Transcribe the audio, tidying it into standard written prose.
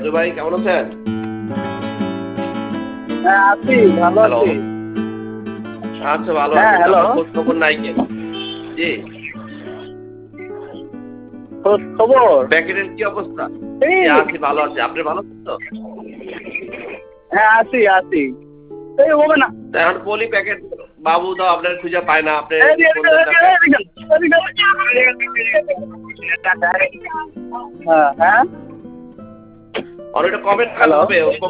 রাজু ভাই কেমন আছেন? হ্যাঁ আছি, ভালো হ্যালো। আছি। আচ্ছা ভালো হ্যাঁ আছেন। হ্যালো, আপনার খোঁজ খবর নাই কেন? জি। খোঁজ খবর। প্যাকেটের কি অবস্থা? এই জি আছি, ভালো আছি। আপনি ভালো আছেন তো? হ্যাঁ আছি আছি। এই হবে না। তা এখন বলি প্যাকেট বাবু তো আপনার খুঁজে পায় না, আপনি এদিকে, ফোন এদিকে, দেন না কেন? এদিকে, এদিকে, এদিকে। হ্যাঁ হ্যাঁ আর ওইটা কবে টাকাতে হ্যালো। হবে?